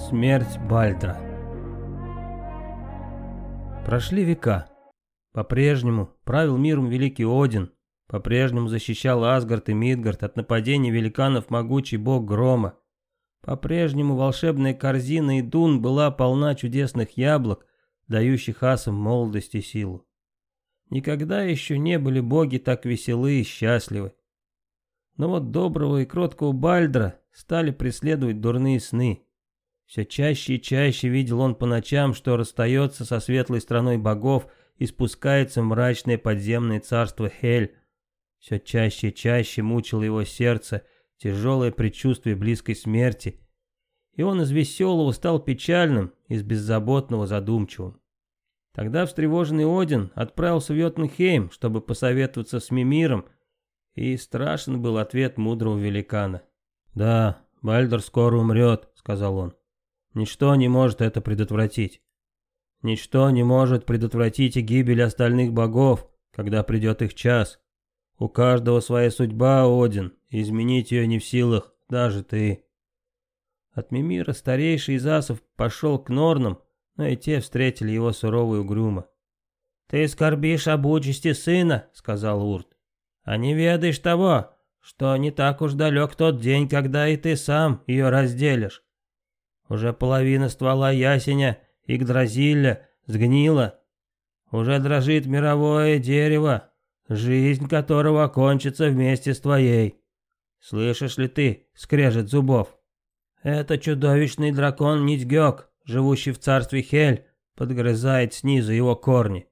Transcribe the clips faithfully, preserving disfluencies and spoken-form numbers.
Смерть Бальдра. Прошли века. По-прежнему правил миром великий Один, по-прежнему защищал Асгард и Мидгард от нападений великанов могучий бог грома. По-прежнему волшебная корзина Идун была полна чудесных яблок, дающих асам молодость и силу. Никогда еще не были боги так веселы и счастливы. Но вот доброго и кроткого Бальдра стали преследовать дурные сны. Все чаще и чаще видел он по ночам, что расстается со светлой страной богов и спускается в мрачное подземное царство Хель. Все чаще и чаще мучило его сердце тяжелое предчувствие близкой смерти, и он из веселого стал печальным, из беззаботного задумчивым. Тогда встревоженный Один отправился в Йотунхейм, чтобы посоветоваться с Мимиром, и страшен был ответ мудрого великана. «Да, Бальдр скоро умрет», — сказал он. «Ничто не может это предотвратить. Ничто не может предотвратить и гибель остальных богов, когда придет их час. У каждого своя судьба, Один, и изменить ее не в силах, даже ты». От Мимира старейший из асов пошел к Норнам, но и те встретили его сурово и угрюмо. «Ты скорбишь об участи сына», — сказал Урт, — «а не ведаешь того, что не так уж далек тот день, когда и ты сам ее разделишь. Уже половина ствола ясеня Игдрасиля сгнила, уже дрожит мировое дерево, жизнь которого окончится вместе с твоей. Слышишь ли ты скрежет зубов? Это чудовищный дракон Нидгёк, живущий в царстве Хель, подгрызает снизу его корни.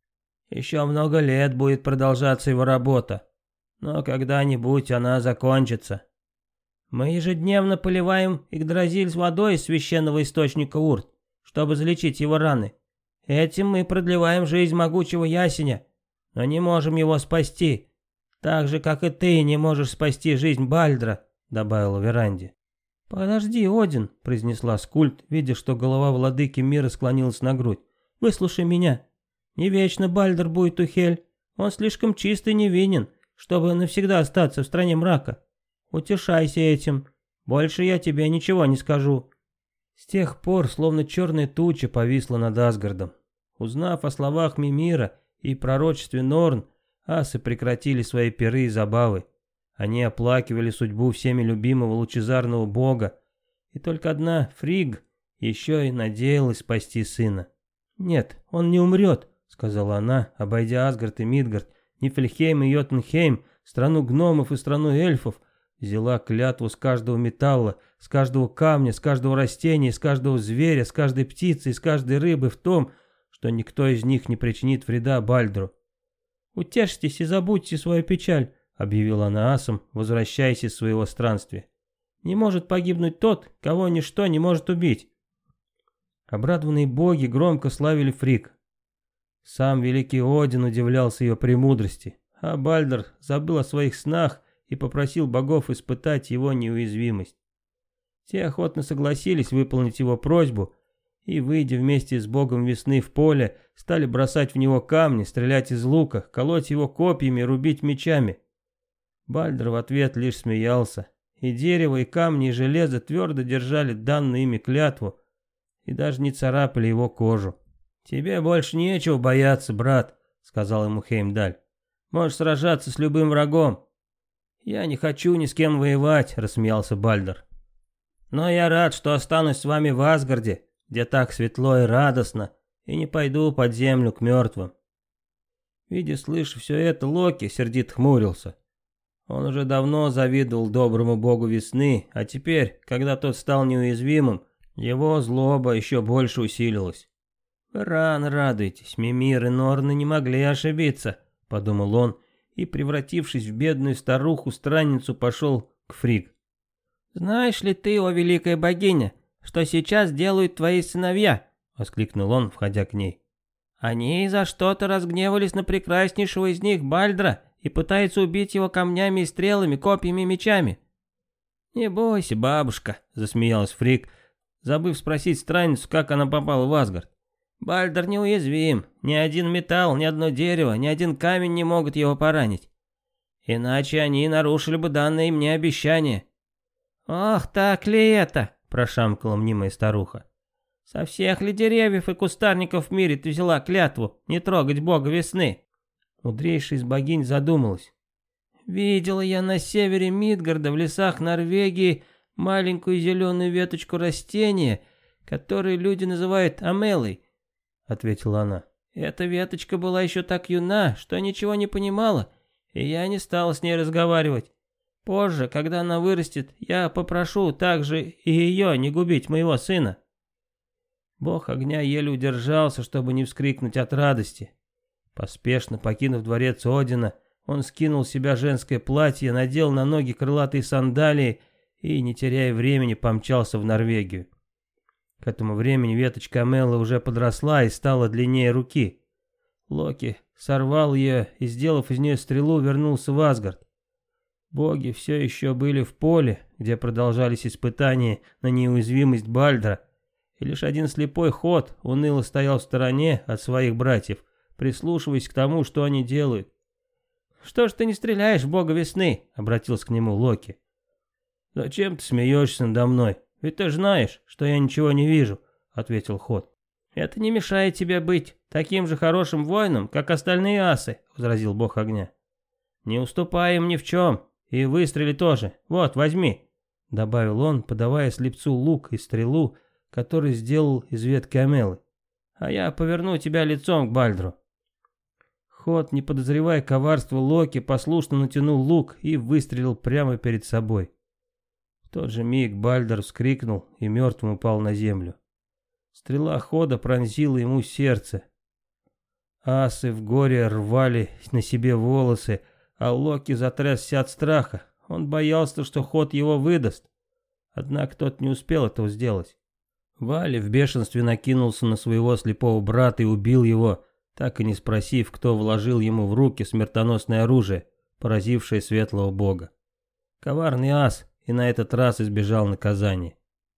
Еще много лет будет продолжаться его работа, но когда-нибудь она закончится. Мы ежедневно поливаем Игдрасиль с водой из священного источника Урт, чтобы залечить его раны. Этим мы продлеваем жизнь могучего ясеня, но не можем его спасти, так же, как и ты не можешь спасти жизнь Бальдра», — добавила Веранди. «Подожди, Один», — произнесла Скульд, видя, что голова владыки мира склонилась на грудь. «Выслушай меня. Не вечно Бальдр будет у Хель. Он слишком чист и невинен, чтобы навсегда остаться в стране мрака. Утешайся этим. Больше я тебе ничего не скажу». С тех пор, словно черная туча повисла над Асгардом. Узнав о словах Мимира и пророчестве Норн, асы прекратили свои пиры и забавы. Они оплакивали судьбу всеми любимого лучезарного бога, и только одна, Фригг, еще и надеялась спасти сына. «Нет, он не умрет», — сказала она, обойдя Асгард и Мидгард, Нифльхейм и Йотунхейм, страну гномов и страну эльфов, взяла клятву с каждого металла, с каждого камня, с каждого растения, с каждого зверя, с каждой птицы и с каждой рыбы в том, что никто из них не причинит вреда Бальдру. «Утешьтесь и забудьте свою печаль», — объявила она асам, возвращаясь из своего странствия. «Не может погибнуть тот, кого ничто не может убить». Обрадованные боги громко славили Фригг. Сам великий Один удивлялся ее премудрости, а Бальдр забыл о своих снах и попросил богов испытать его неуязвимость. Те охотно согласились выполнить его просьбу и, выйдя вместе с богом весны в поле, стали бросать в него камни, стрелять из лука, колоть его копьями и рубить мечами. Бальдр в ответ лишь смеялся, и дерево, и камни, и железо твердо держали данную ими клятву и даже не царапали его кожу. «Тебе больше нечего бояться, брат», — сказал ему Хеймдаль. «Можешь сражаться с любым врагом». «Я не хочу ни с кем воевать», — рассмеялся Бальдр. «Но я рад, что останусь с вами в Асгарде, где так светло и радостно, и не пойду под землю к мертвым». Видя, слыша все это, Локи сердит хмурился. Он уже давно завидовал доброму богу весны, а теперь, когда тот стал неуязвимым, его злоба еще больше усилилась. «Вы рано радуетесь, Мимир и Норны не могли ошибиться», — подумал он, и, превратившись в бедную старуху-странницу, пошел к Фригг. «Знаешь ли ты, о великая богиня, что сейчас делают твои сыновья?» — воскликнул он, входя к ней. «Они за что-то разгневались на прекраснейшего из них, Бальдра, и пытаются убить его камнями и стрелами, копьями и мечами». «Не бойся, бабушка», — засмеялась Фригг, забыв спросить странницу, как она попала в Асгард. «Бальдр неуязвим, ни один металл, ни одно дерево, ни один камень не могут его поранить. Иначе они нарушили бы данное им мне обещание». «Ох, так ли это?» — прошамкала мнимая старуха. «Со всех ли деревьев и кустарников в мире ты взяла клятву не трогать бога весны?» Мудрейшая из богинь задумалась. «Видела я на севере Мидгарда, в лесах Норвегии, маленькую зеленую веточку растения, которую люди называют амелой», — ответила она. «Эта веточка была еще так юна, что ничего не понимала, и я не стала с ней разговаривать. Позже, когда она вырастет, я попрошу также и ее не губить моего сына». Бог огня еле удержался, чтобы не вскрикнуть от радости. Поспешно покинув дворец Одина, он скинул с себя женское платье, надел на ноги крылатые сандалии и, не теряя времени, помчался в Норвегию. К этому времени веточка амелы уже подросла и стала длиннее руки. Локи сорвал ее и, сделав из нее стрелу, вернулся в Асгард. Боги все еще были в поле, где продолжались испытания на неуязвимость Бальдра, и лишь один слепой Ход уныло стоял в стороне от своих братьев, прислушиваясь к тому, что они делают. «Что ж ты не стреляешь в бога весны?» — обратился к нему Локи. «Зачем ты смеешься надо мной? Ведь ты же знаешь, что я ничего не вижу», — ответил Ход. «Это не мешает тебе быть таким же хорошим воином, как остальные асы», — возразил бог огня. «Не уступай им ни в чем, и выстрели тоже. Вот, возьми», — добавил он, подавая слепцу лук и стрелу, который сделал из ветки амелы. «А я поверну тебя лицом к Бальдру». Ход, не подозревая коварства Локи, послушно натянул лук и выстрелил прямо перед собой. В тот же миг Бальдр вскрикнул и мертвым упал на землю. Стрела Хода пронзила ему сердце. Асы в горе рвали на себе волосы, а Локи затрясся от страха. Он боялся, что Ход его выдаст. Однако тот не успел этого сделать. Вали в бешенстве накинулся на своего слепого брата и убил его, так и не спросив, кто вложил ему в руки смертоносное оружие, поразившее светлого бога. Коварный ас и на этот раз избежал наказания.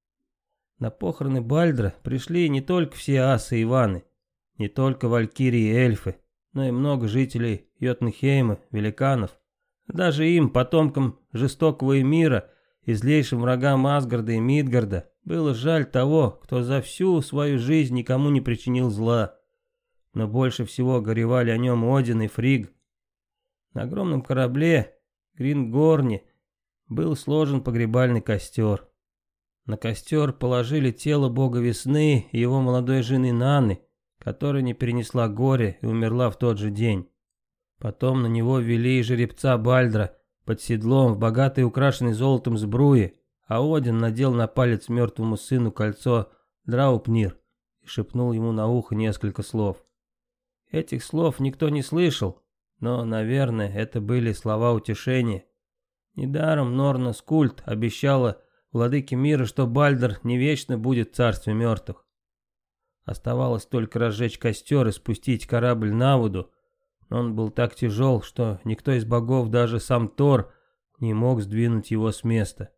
На похороны Бальдра пришли не только все асы и ваны, не только валькирии и эльфы, но и много жителей Йотунхейма, великанов. Даже им, потомкам жестокого Эмира и злейшим врагам Асгарда и Мидгарда, было жаль того, кто за всю свою жизнь никому не причинил зла. Но больше всего горевали о нем Один и Фригг. На огромном корабле Грингорне был сложен погребальный костер. На костер положили тело бога весны и его молодой жены Наны, которая не перенесла горе и умерла в тот же день. Потом на него ввели и жеребца Бальдра под седлом в богатой украшенной золотом сбруе, а Один надел на палец мертвому сыну кольцо Драупнир и шепнул ему на ухо несколько слов. Этих слов никто не слышал, но, наверное, это были слова утешения. Недаром Норна Скульд обещала владыке мира, что Бальдр не вечно будет в царстве мертвых. Оставалось только разжечь костер и спустить корабль на воду, но он был так тяжел, что никто из богов, даже сам Тор, не мог сдвинуть его с места.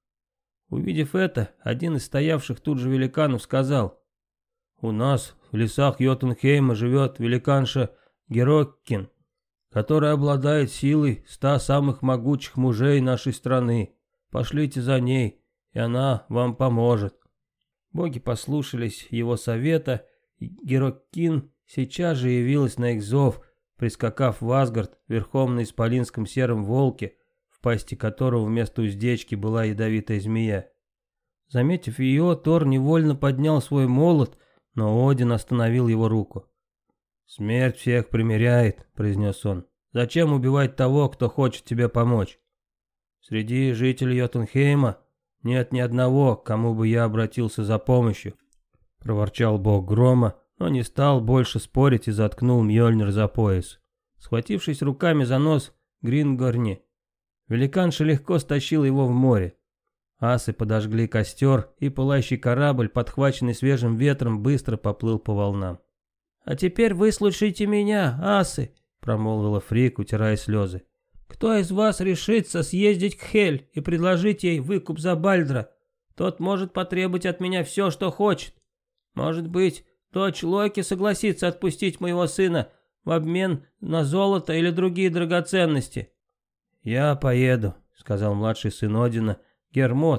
Увидев это, один из стоявших тут же великанов сказал: «У нас в лесах Йотунхейма живет великанша Героккин, которая обладает силой ста самых могучих мужей нашей страны. Пошлите за ней, и она вам поможет». Боги послушались его совета, и Героккин сейчас же явилась на их зов, прискакав в Асгард верхом на исполинском сером волке, в пасти которого вместо уздечки была ядовитая змея. Заметив ее, Тор невольно поднял свой молот, но Один остановил его руку. «Смерть всех примиряет», — произнес он. «Зачем убивать того, кто хочет тебе помочь? Среди жителей Йотунхейма нет ни одного, к кому бы я обратился за помощью», — проворчал бог грома, но не стал больше спорить и заткнул Мьёльнир за пояс. Схватившись руками за нос Грингорни, великанша легко стащил его в море. Асы подожгли костер, и пылающий корабль, подхваченный свежим ветром, быстро поплыл по волнам. «А теперь выслушайте меня, асы», — промолвила Фригг, утирая слезы. «Кто из вас решится съездить к Хель и предложить ей выкуп за Бальдра? Тот может потребовать от меня все, что хочет. Может быть, дочь Локи согласится отпустить моего сына в обмен на золото или другие драгоценности». «Я поеду», — сказал младший сын Одина, Гермот,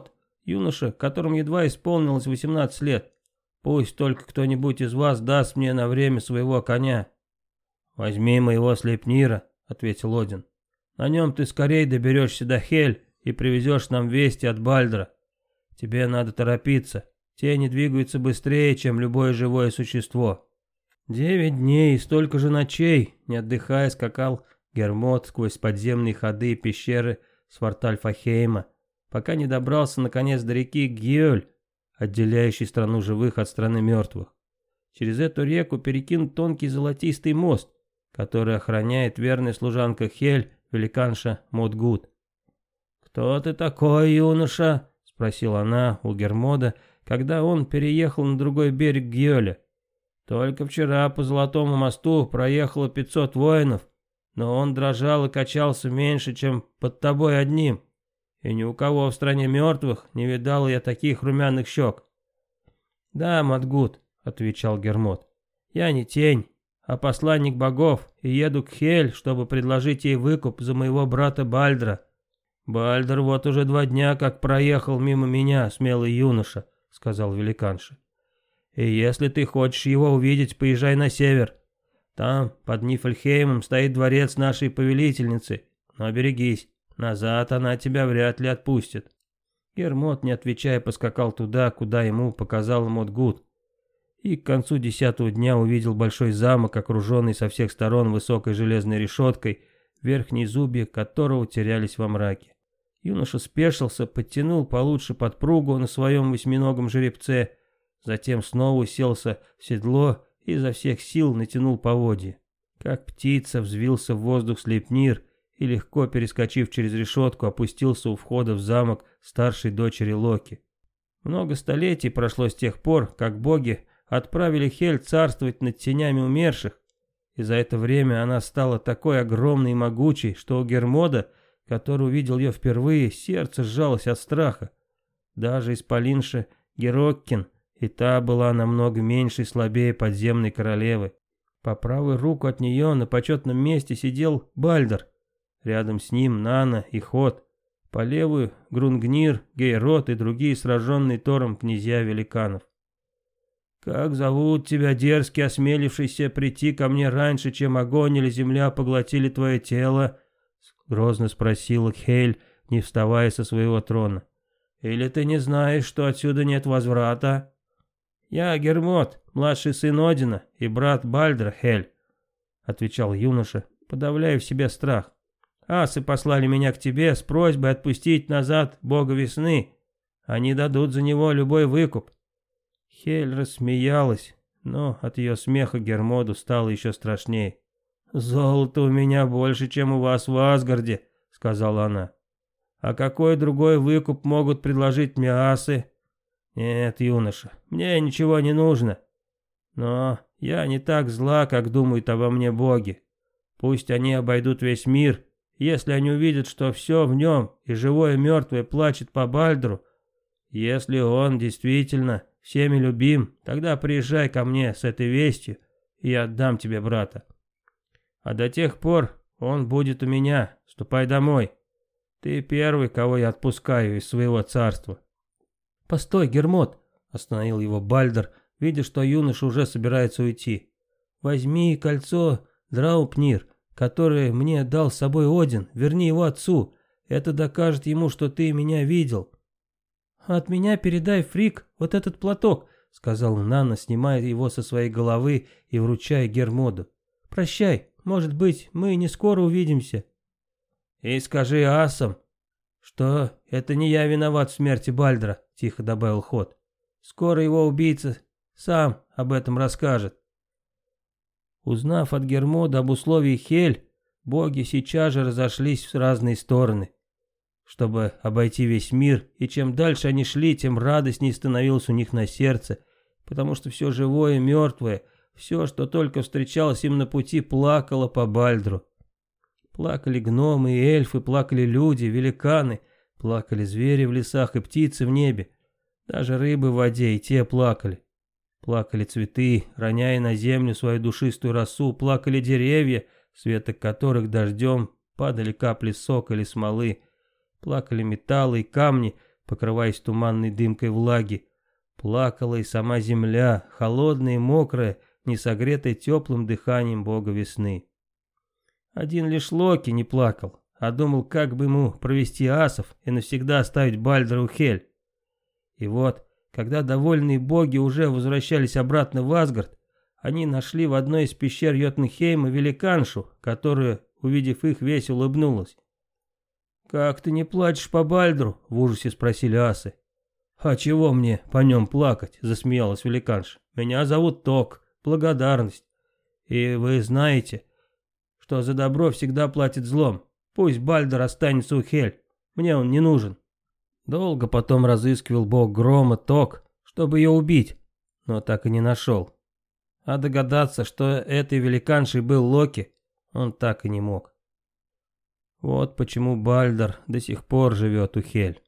юноша, которому едва исполнилось восемнадцать лет. Пусть только кто-нибудь из вас даст мне на время своего коня». «Возьми моего Слепнира», — ответил Один. «На нем ты скорее доберешься до Хель и привезешь нам вести от Бальдра. Тебе надо торопиться. Тени двигаются быстрее, чем любое живое существо». Девять дней и столько же ночей, не отдыхая, скакал Гермот сквозь подземные ходы и пещеры Свартальфахейма, пока не добрался наконец до реки Гьёль, отделяющей страну живых от страны мертвых. Через эту реку перекинут тонкий золотистый мост, который охраняет верная служанка Хель, великанша Модгут. «Кто ты такой, юноша?» — спросила она у Гермода, когда он переехал на другой берег Гьёля. «Только вчера по Золотому мосту проехало пятьсот воинов, но он дрожал и качался меньше, чем под тобой одним, и ни у кого в стране мертвых не видал я таких румяных щек». «Да, Модгут», — отвечал Гермот, — «я не тень, а посланник богов, и еду к Хель, чтобы предложить ей выкуп за моего брата Бальдра». «Бальдр вот уже два дня как проехал мимо меня, смелый юноша», — сказал великанша. «И если ты хочешь его увидеть, поезжай на север. Там, под Нифльхеймом, стоит дворец нашей повелительницы. Но берегись, назад она тебя вряд ли отпустит». Гермот, не отвечая, поскакал туда, куда ему показал Модгут. И к концу десятого дня увидел большой замок, окруженный со всех сторон высокой железной решеткой, верхние зубья которого терялись во мраке. Юноша спешился, подтянул получше подпругу на своем восьминогом жеребце, затем снова уселся в седло и изо всех сил натянул поводья. Как птица взвился в воздух Слепнир и, легко перескочив через решетку, опустился у входа в замок старшей дочери Локи. Много столетий прошло с тех пор, как боги отправили Хель царствовать над тенями умерших, и за это время она стала такой огромной и могучей, что у Гермода, который увидел ее впервые, сердце сжалось от страха. Даже исполинша Героккин, и та была намного меньше и слабее подземной королевы. По правую руку от нее на почетном месте сидел Бальдр, рядом с ним Нана и Ход, по левую Грунгнир, Гейрот и другие сраженные Тором князья великанов. «Как зовут тебя, дерзкий, осмелившийся прийти ко мне раньше, чем огонь или земля поглотили твое тело?» — грозно спросила Хель, не вставая со своего трона. «Или ты не знаешь, что отсюда нет возврата?» «Я Гермот, младший сын Одина и брат Бальдра, Хель», — отвечал юноша, подавляя в себе страх. «Асы послали меня к тебе с просьбой отпустить назад бога весны. Они дадут за него любой выкуп». Хель рассмеялась, но от ее смеха Гермоду стало еще страшнее. «Золота у меня больше, чем у вас в Асгарде», — сказала она. «А какой другой выкуп могут предложить мне асы? Нет, юноша, мне ничего не нужно. Но я не так зла, как думают обо мне боги. Пусть они обойдут весь мир, если они увидят, что все в нем, и живое и мертвое, плачет по Бальдру. Если он действительно всеми любим, тогда приезжай ко мне с этой вестью, и я отдам тебе брата. А до тех пор он будет у меня, ступай домой. Ты первый, кого я отпускаю из своего царства». «Постой, Гермот», — остановил его Бальдр, видя, что юноша уже собирается уйти. «Возьми кольцо Драупнир, которое мне дал с собой Один, верни его отцу, это докажет ему, что ты меня видел». «От меня передай, Фрик, вот этот платок», — сказал Нана, снимая его со своей головы и вручая Гермоду. «Прощай, может быть, мы не скоро увидимся». «И скажи асам, что это не я виноват в смерти Бальдра», — тихо добавил Ход. «Скоро его убийца сам об этом расскажет». Узнав от Гермода об условии Хель, боги сейчас же разошлись в разные стороны, чтобы обойти весь мир, и чем дальше они шли, тем радостнее становилось у них на сердце, потому что все живое и мертвое, все, что только встречалось им на пути, плакало по Бальдру. Плакали гномы и эльфы, плакали люди, великаны, плакали звери в лесах и птицы в небе, даже рыбы в воде, и те плакали. Плакали цветы, роняя на землю свою душистую росу, плакали деревья, с веток которых дождем падали капли сока или смолы, плакали металлы и камни, покрываясь туманной дымкой влаги. Плакала и сама земля, холодная и мокрая, не согретая теплым дыханием бога весны. Один лишь Локи не плакал, а думал, как бы ему провести асов и навсегда оставить Бальдра у Хель. И вот, когда довольные боги уже возвращались обратно в Асгард, они нашли в одной из пещер Йотунхейма великаншу, которая, увидев их, весь улыбнулась. «Как ты не плачешь по Бальдру?» — в ужасе спросили асы. «А чего мне по нем плакать?» — засмеялась великанша. «Меня зовут Ток, благодарность. И вы знаете, что за добро всегда платит злом. Пусть Бальдр останется у Хель, мне он не нужен». Долго потом разыскивал бог грома Ток, чтобы ее убить, но так и не нашел. А догадаться, что этой великаншей был Локи, он так и не мог. Вот почему Бальдр до сих пор живет у Хель.